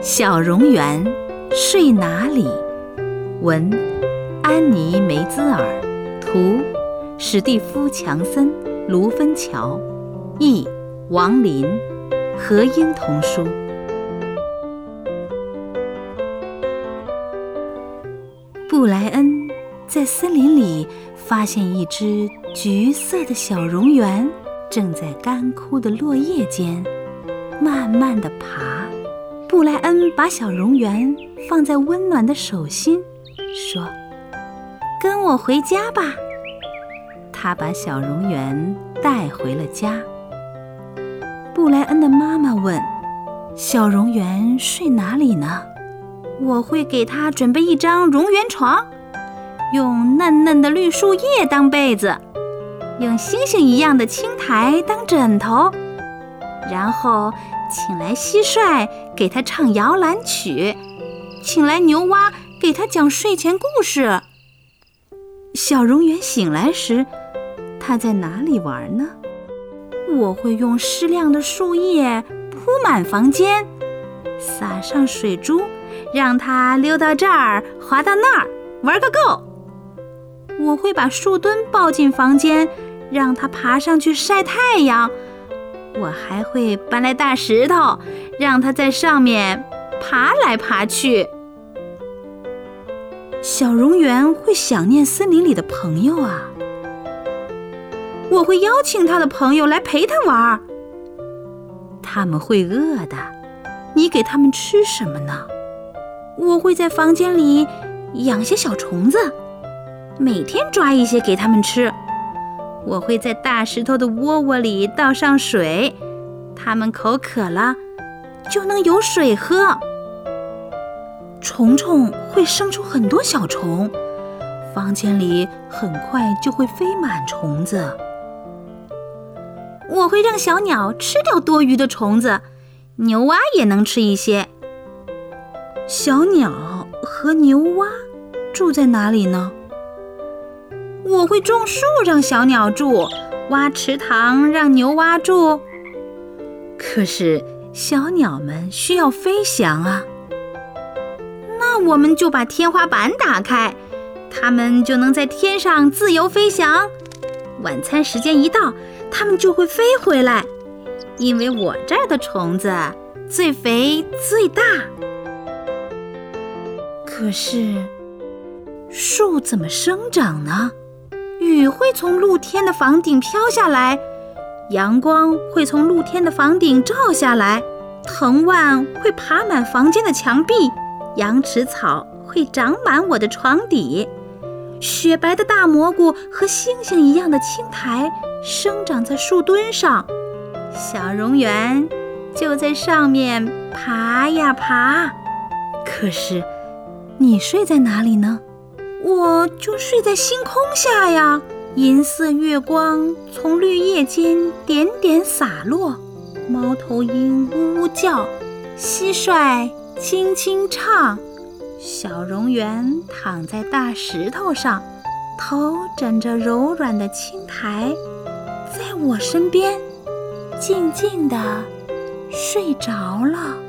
小蝾螈睡哪里？文：安妮·梅兹尔，图：史蒂夫·强森、卢芬乔，译：王林，合音童书。布莱恩在森林里发现一只橘色的小蝾螈，正在干枯的落叶间慢慢地爬。布莱恩把小蝾螈放在温暖的手心，说：“跟我回家吧。”他把小蝾螈带回了家。布莱恩的妈妈问：“小蝾螈睡哪里呢？”“我会给它准备一张蝾螈床，用嫩嫩的绿树叶当被子，用星星一样的青苔当枕头，然后请来蟋蟀给它唱摇篮曲，请来牛蛙给它讲睡前故事。”小蝾螈醒来时，它在哪里玩呢？“我会用湿亮的树叶铺满房间，撒上水珠，让它溜到这儿，滑到那儿，玩个够。我会把树墩抱进房间，让它爬上去晒太阳。我还会搬来大石头，让它在上面爬来爬去。”小蝾螈会想念森林里的朋友啊。我会邀请他的朋友来陪他玩。他们会饿的，你给他们吃什么呢？我会在房间里养些小虫子，每天抓一些给他们吃。我会在大石头的窝窝里倒上水，它们口渴了就能有水喝。虫虫会生出很多小虫，房间里很快就会飞满虫子。我会让小鸟吃掉多余的虫子，牛蛙也能吃一些。小鸟和牛蛙住在哪里呢？我会种树让小鸟住，挖池塘让牛蛙住。可是小鸟们需要飞翔啊。那我们就把天花板打开，它们就能在天上自由飞翔。晚餐时间一到，它们就会飞回来，因为我这儿的虫子最肥最大。可是树怎么生长呢？雨会从露天的房顶飘下来，阳光会从露天的房顶照下来，藤蔓会爬满房间的墙壁，羊齿草会长满我的床底，雪白的大蘑菇和星星一样的青苔生长在树墩上，小蝾螈就在上面爬呀爬。可是你睡在哪里呢？我就睡在星空下呀，银色月光从绿叶间点点洒落，猫头鹰呜呜叫，蟋蟀轻轻唱，小蝾螈躺在大石头上，头枕着柔软的青苔，在我身边静静地睡着了。